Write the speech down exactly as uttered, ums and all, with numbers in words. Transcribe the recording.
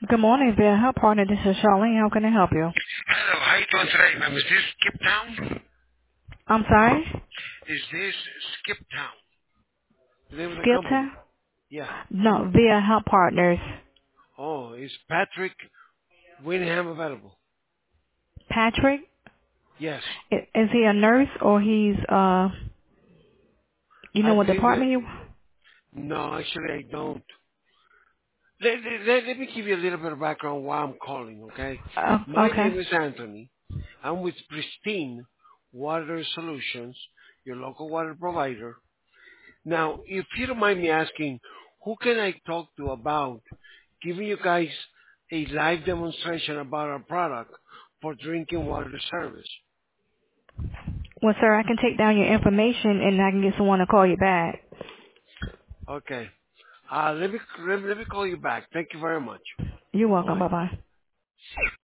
Good morning, Via Help Partner. This is Charlene. How can I help you? Hello, how you doing today, ma'am? Is this Skip Town? I'm sorry? Is this Skip Town? The name of the Skipton? company? Yeah. No, Via Help Partners. Oh, is Patrick Winham available? Patrick? Yes. I- Is he a nurse or he's, uh, you know I what believe that. department you? No, actually I don't. Let, let, let- let me give you a little bit of background why I'm calling, okay? Uh, My okay. name is Anthony. I'm with Pristine Water Solutions, your local water provider. Now, if you don't mind me asking, who can I talk to about giving you guys a live demonstration about our product for drinking water service? Well, sir, I can take down your information and I can get someone to call you back. Okay. Uh, let me, let me let me call you back. Thank you very much. You're welcome. Bye. Bye-bye.